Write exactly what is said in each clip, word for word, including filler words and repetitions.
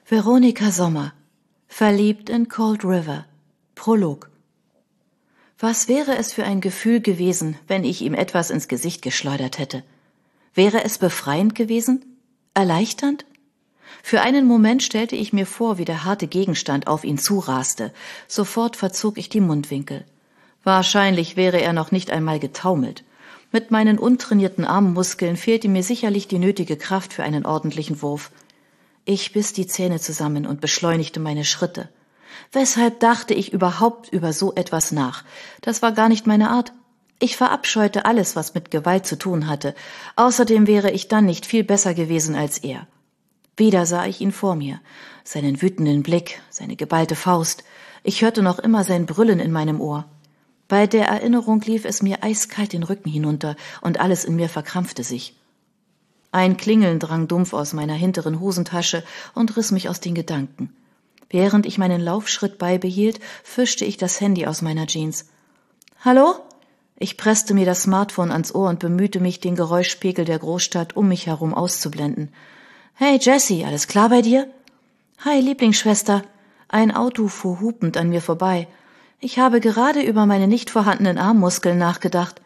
Veronika Sommer, verliebt in Cold River. Prolog. Was wäre es für ein Gefühl gewesen, wenn ich ihm etwas ins Gesicht geschleudert hätte? Wäre es befreiend gewesen? Erleichternd? Für einen Moment stellte ich mir vor, wie der harte Gegenstand auf ihn zuraste. Sofort verzog ich die Mundwinkel. Wahrscheinlich wäre er noch nicht einmal getaumelt. Mit meinen untrainierten Armmuskeln fehlte mir sicherlich die nötige Kraft für einen ordentlichen Wurf. Ich biss die Zähne zusammen und beschleunigte meine Schritte. Weshalb dachte ich überhaupt über so etwas nach? Das war gar nicht meine Art. Ich verabscheute alles, was mit Gewalt zu tun hatte. Außerdem wäre ich dann nicht viel besser gewesen als er. Wieder sah ich ihn vor mir, seinen wütenden Blick, seine geballte Faust. Ich hörte noch immer sein Brüllen in meinem Ohr. Bei der Erinnerung lief es mir eiskalt den Rücken hinunter und alles in mir verkrampfte sich. Ein Klingeln drang dumpf aus meiner hinteren Hosentasche und riss mich aus den Gedanken. Während ich meinen Laufschritt beibehielt, fischte ich das Handy aus meiner Jeans. »Hallo?« Ich presste mir das Smartphone ans Ohr und bemühte mich, den Geräuschpegel der Großstadt um mich herum auszublenden. »Hey Jessie, alles klar bei dir?« »Hi, Lieblingsschwester.« Ein Auto fuhr hupend an mir vorbei. Ich habe gerade über meine nicht vorhandenen Armmuskeln nachgedacht.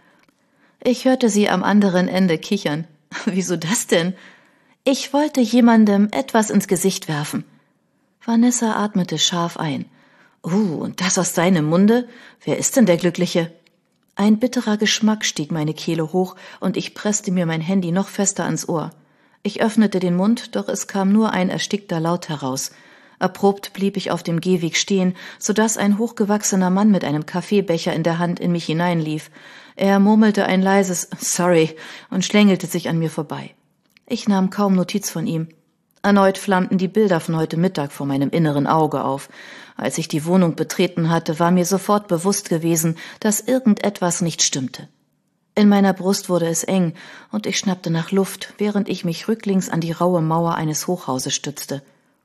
Ich hörte sie am anderen Ende kichern. »Wieso das denn?« »Ich wollte jemandem etwas ins Gesicht werfen.« Vanessa atmete scharf ein. »Uh, und das aus deinem Munde? Wer ist denn der Glückliche?« Ein bitterer Geschmack stieg meine Kehle hoch und ich presste mir mein Handy noch fester ans Ohr. Ich öffnete den Mund, doch es kam nur ein erstickter Laut heraus. Abrupt blieb ich auf dem Gehweg stehen, sodass ein hochgewachsener Mann mit einem Kaffeebecher in der Hand in mich hineinlief. Er murmelte ein leises »Sorry« und schlängelte sich an mir vorbei. Ich nahm kaum Notiz von ihm. Erneut flammten die Bilder von heute Mittag vor meinem inneren Auge auf. Als ich die Wohnung betreten hatte, war mir sofort bewusst gewesen, dass irgendetwas nicht stimmte. In meiner Brust wurde es eng und ich schnappte nach Luft, während ich mich rücklings an die raue Mauer eines Hochhauses stützte.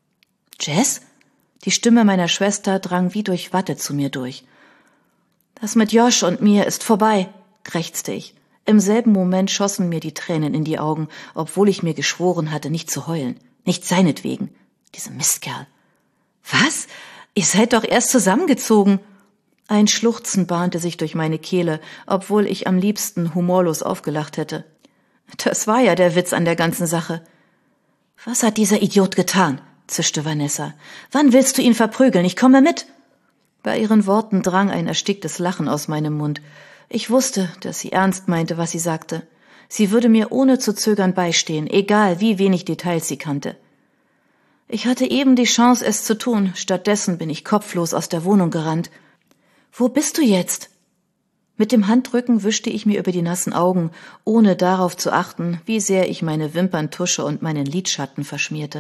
»Jess?« Die Stimme meiner Schwester drang wie durch Watte zu mir durch. »Das mit Josh und mir ist vorbei«, krächzte ich. Im selben Moment schossen mir die Tränen in die Augen, obwohl ich mir geschworen hatte, nicht zu heulen. Nicht seinetwegen. Diese Mistkerl. »Was? Ihr seid doch erst zusammengezogen!« Ein Schluchzen bahnte sich durch meine Kehle, obwohl ich am liebsten humorlos aufgelacht hätte. Das war ja der Witz an der ganzen Sache. »Was hat dieser Idiot getan?«, zischte Vanessa. »Wann willst du ihn verprügeln? Ich komme mit!« Bei ihren Worten drang ein ersticktes Lachen aus meinem Mund. Ich wusste, dass sie ernst meinte, was sie sagte. Sie würde mir ohne zu zögern beistehen, egal wie wenig Details sie kannte. Ich hatte eben die Chance, es zu tun. Stattdessen bin ich kopflos aus der Wohnung gerannt. »Wo bist du jetzt?« Mit dem Handrücken wischte ich mir über die nassen Augen, ohne darauf zu achten, wie sehr ich meine Wimperntusche und meinen Lidschatten verschmierte.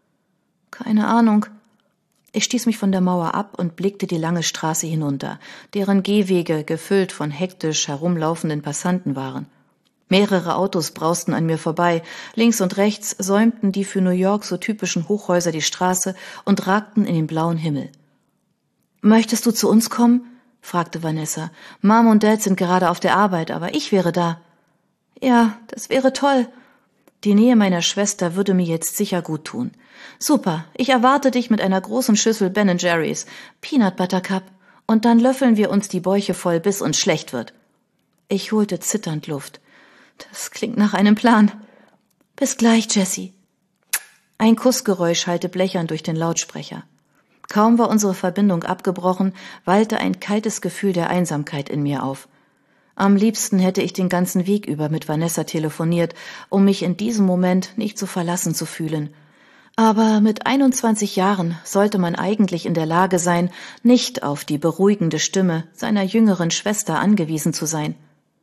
»Keine Ahnung.« Ich stieß mich von der Mauer ab und blickte die lange Straße hinunter, deren Gehwege gefüllt von hektisch herumlaufenden Passanten waren. Mehrere Autos brausten an mir vorbei, links und rechts säumten die für New York so typischen Hochhäuser die Straße und ragten in den blauen Himmel. »Möchtest du zu uns kommen?« fragte Vanessa. »Mom und Dad sind gerade auf der Arbeit, aber ich wäre da.« »Ja, das wäre toll. Die Nähe meiner Schwester würde mir jetzt sicher gut tun. Super, ich erwarte dich mit einer großen Schüssel Ben and Jerry's, Peanut Butter Cup, und dann löffeln wir uns die Bäuche voll, bis uns schlecht wird.« Ich holte zitternd Luft. Das klingt nach einem Plan. »Bis gleich, Jessie.« Ein Kussgeräusch hallte blechern durch den Lautsprecher. Kaum war unsere Verbindung abgebrochen, wallte ein kaltes Gefühl der Einsamkeit in mir auf. Am liebsten hätte ich den ganzen Weg über mit Vanessa telefoniert, um mich in diesem Moment nicht so verlassen zu fühlen. Aber mit einundzwanzig Jahren sollte man eigentlich in der Lage sein, nicht auf die beruhigende Stimme seiner jüngeren Schwester angewiesen zu sein.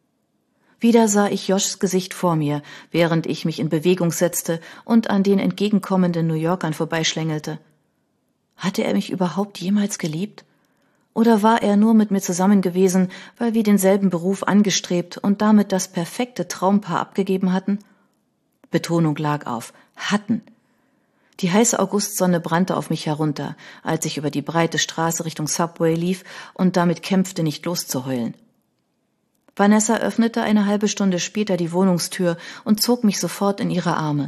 Wieder sah ich Joshs Gesicht vor mir, während ich mich in Bewegung setzte und an den entgegenkommenden New Yorkern vorbeischlängelte. Hatte er mich überhaupt jemals geliebt? Oder war er nur mit mir zusammen gewesen, weil wir denselben Beruf angestrebt und damit das perfekte Traumpaar abgegeben hatten? Betonung lag auf »hatten«. Die heiße Augustsonne brannte auf mich herunter, als ich über die breite Straße Richtung Subway lief und damit kämpfte, nicht loszuheulen. Vanessa öffnete eine halbe Stunde später die Wohnungstür und zog mich sofort in ihre Arme.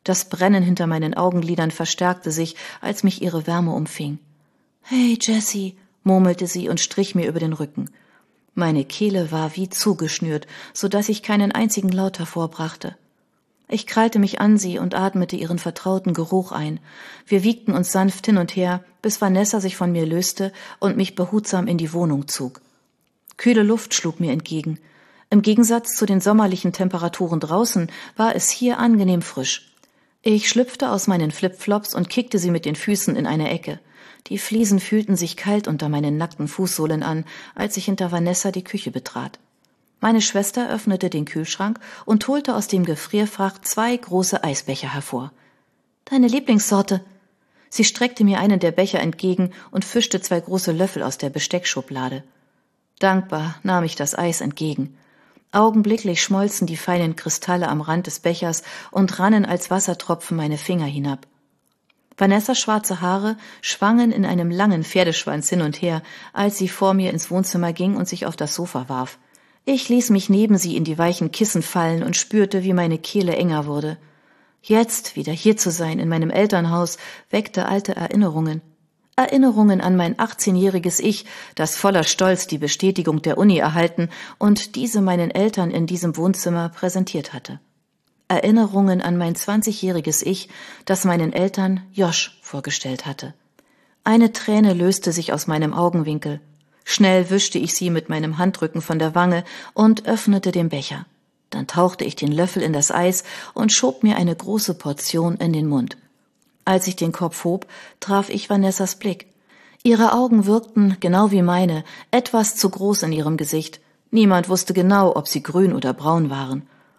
Das Brennen hinter meinen Augenlidern verstärkte sich, als mich ihre Wärme umfing. »Hey, Jessie«, murmelte sie und strich mir über den Rücken. Meine Kehle war wie zugeschnürt, so dass ich keinen einzigen Laut hervorbrachte. Ich krallte mich an sie und atmete ihren vertrauten Geruch ein. Wir wiegten uns sanft hin und her, bis Vanessa sich von mir löste und mich behutsam in die Wohnung zog. Kühle Luft schlug mir entgegen. Im Gegensatz zu den sommerlichen Temperaturen draußen war es hier angenehm frisch. Ich schlüpfte aus meinen Flipflops und kickte sie mit den Füßen in eine Ecke. Die Fliesen fühlten sich kalt unter meinen nackten Fußsohlen an, als ich hinter Vanessa die Küche betrat. Meine Schwester öffnete den Kühlschrank und holte aus dem Gefrierfach zwei große Eisbecher hervor. »Deine Lieblingssorte?« Sie streckte mir einen der Becher entgegen und fischte zwei große Löffel aus der Besteckschublade. Dankbar nahm ich das Eis entgegen. Augenblicklich schmolzen die feinen Kristalle am Rand des Bechers und rannen als Wassertropfen meine Finger hinab. Vanessas schwarze Haare schwangen in einem langen Pferdeschwanz hin und her, als sie vor mir ins Wohnzimmer ging und sich auf das Sofa warf. Ich ließ mich neben sie in die weichen Kissen fallen und spürte, wie meine Kehle enger wurde. Jetzt wieder hier zu sein in meinem Elternhaus weckte alte Erinnerungen. Erinnerungen an mein achtzehnjähriges Ich, das voller Stolz die Bestätigung der Uni erhalten und diese meinen Eltern in diesem Wohnzimmer präsentiert hatte. Erinnerungen an mein zwanzigjähriges Ich, das meinen Eltern Josh vorgestellt hatte. Eine Träne löste sich aus meinem Augenwinkel. Schnell wischte ich sie mit meinem Handrücken von der Wange und öffnete den Becher. Dann tauchte ich den Löffel in das Eis und schob mir eine große Portion in den Mund. Als ich den Kopf hob, traf ich Vanessas Blick. Ihre Augen wirkten, genau wie meine, etwas zu groß in ihrem Gesicht. Niemand wusste genau, ob sie grün oder braun waren.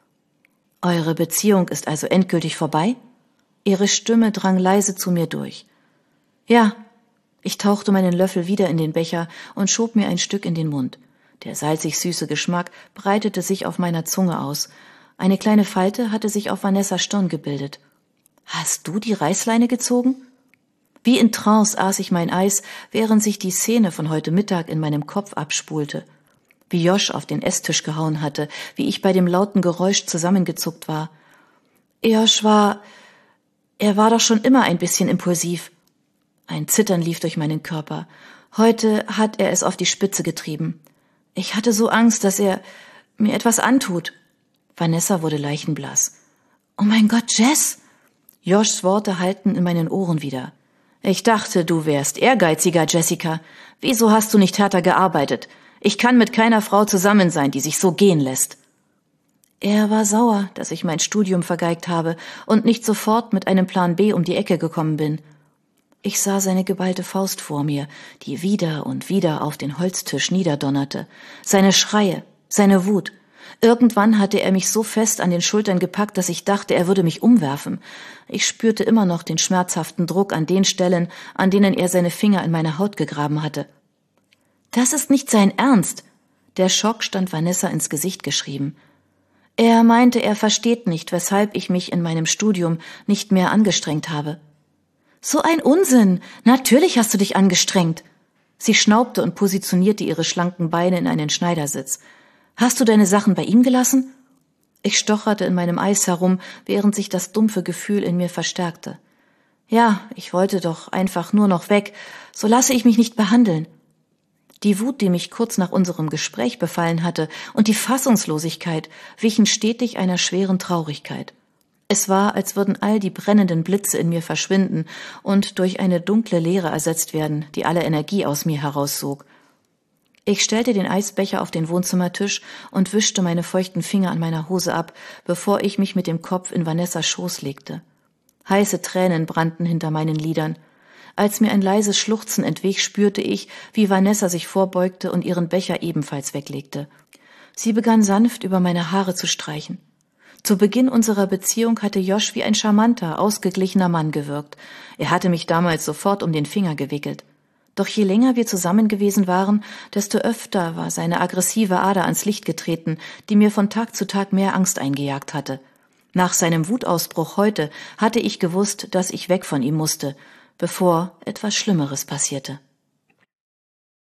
»Eure Beziehung ist also endgültig vorbei?« Ihre Stimme drang leise zu mir durch. »Ja.« Ich tauchte meinen Löffel wieder in den Becher und schob mir ein Stück in den Mund. Der salzig-süße Geschmack breitete sich auf meiner Zunge aus. Eine kleine Falte hatte sich auf Vanessas Stirn gebildet. »Hast du die Reißleine gezogen?« Wie in Trance aß ich mein Eis, während sich die Szene von heute Mittag in meinem Kopf abspulte. Wie Josh auf den Esstisch gehauen hatte, wie ich bei dem lauten Geräusch zusammengezuckt war. Josh war... er war doch schon immer ein bisschen impulsiv. Ein Zittern lief durch meinen Körper. Heute hat er es auf die Spitze getrieben. Ich hatte so Angst, dass er mir etwas antut. Vanessa wurde leichenblass. »Oh mein Gott, Jess!« Joshs Worte hallten in meinen Ohren wieder. »Ich dachte, du wärst ehrgeiziger, Jessica. Wieso hast du nicht härter gearbeitet? Ich kann mit keiner Frau zusammen sein, die sich so gehen lässt.« Er war sauer, dass ich mein Studium vergeigt habe und nicht sofort mit einem Plan B um die Ecke gekommen bin. Ich sah seine geballte Faust vor mir, die wieder und wieder auf den Holztisch niederdonnerte. Seine Schreie, seine Wut. Irgendwann hatte er mich so fest an den Schultern gepackt, dass ich dachte, er würde mich umwerfen. Ich spürte immer noch den schmerzhaften Druck an den Stellen, an denen er seine Finger in meine Haut gegraben hatte. »Das ist nicht sein Ernst!« Der Schock stand Vanessa ins Gesicht geschrieben. Er meinte, er versteht nicht, weshalb ich mich in meinem Studium nicht mehr angestrengt habe. »So ein Unsinn! Natürlich hast du dich angestrengt!« Sie schnaubte und positionierte ihre schlanken Beine in einen Schneidersitz. »Hast du deine Sachen bei ihm gelassen?« Ich stocherte in meinem Eis herum, während sich das dumpfe Gefühl in mir verstärkte. »Ja, ich wollte doch einfach nur noch weg. So lasse ich mich nicht behandeln.« Die Wut, die mich kurz nach unserem Gespräch befallen hatte, und die Fassungslosigkeit wichen stetig einer schweren Traurigkeit. Es war, als würden all die brennenden Blitze in mir verschwinden und durch eine dunkle Leere ersetzt werden, die alle Energie aus mir heraussog. Ich stellte den Eisbecher auf den Wohnzimmertisch und wischte meine feuchten Finger an meiner Hose ab, bevor ich mich mit dem Kopf in Vanessas Schoß legte. Heiße Tränen brannten hinter meinen Lidern. Als mir ein leises Schluchzen entwich, spürte ich, wie Vanessa sich vorbeugte und ihren Becher ebenfalls weglegte. Sie begann sanft über meine Haare zu streichen. Zu Beginn unserer Beziehung hatte Josh wie ein charmanter, ausgeglichener Mann gewirkt. Er hatte mich damals sofort um den Finger gewickelt. Doch je länger wir zusammen gewesen waren, desto öfter war seine aggressive Ader ans Licht getreten, die mir von Tag zu Tag mehr Angst eingejagt hatte. Nach seinem Wutausbruch heute hatte ich gewusst, dass ich weg von ihm musste, bevor etwas Schlimmeres passierte.